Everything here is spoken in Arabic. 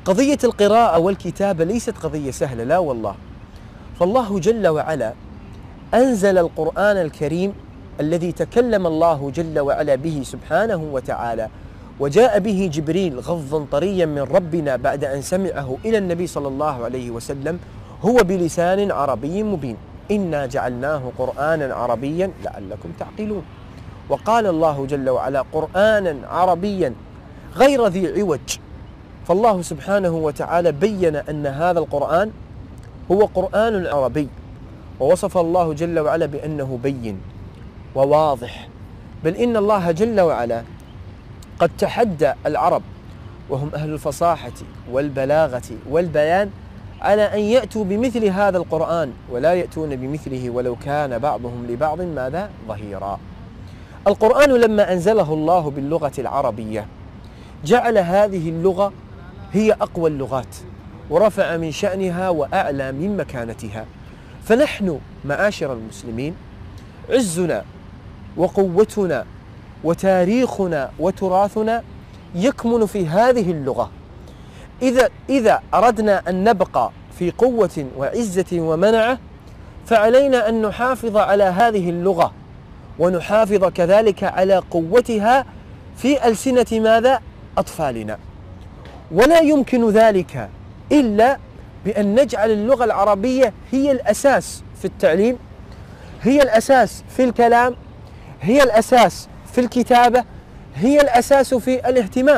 قضية القراءة والكتابة ليست قضية سهلة، لا والله. فالله جل وعلا أنزل القرآن الكريم الذي تكلم الله جل وعلا به سبحانه وتعالى، وجاء به جبريل غضا طريا من ربنا بعد أن سمعه إلى النبي صلى الله عليه وسلم، هو بلسان عربي مبين. إنا جعلناه قرآنا عربيا لعلكم تعقلون. وقال الله جل وعلا قرآنا عربيا غير ذي عوج. فالله سبحانه وتعالى بين أن هذا القرآن هو قرآن عربي، ووصف الله جل وعلا بأنه بين وواضح. بل إن الله جل وعلا قد تحدى العرب وهم أهل الفصاحة والبلاغة والبيان على أن يأتوا بمثل هذا القرآن، ولا يأتون بمثله ولو كان بعضهم لبعض ماذا ظهيرا. القرآن لما أنزله الله باللغة العربية جعل هذه اللغة هي أقوى اللغات، ورفع من شأنها وأعلى من مكانتها. فنحن معاشر المسلمين عزنا وقوتنا وتاريخنا وتراثنا يكمن في هذه اللغة. إذا أردنا أن نبقى في قوة وعزة ومنعة فعلينا أن نحافظ على هذه اللغة، ونحافظ كذلك على قوتها في ألسنة ماذا؟ أطفالنا. ولا يمكن ذلك إلا بأن نجعل اللغة العربية هي الأساس في التعليم، هي الأساس في الكلام، هي الأساس في الكتابة، هي الأساس في الاهتمام.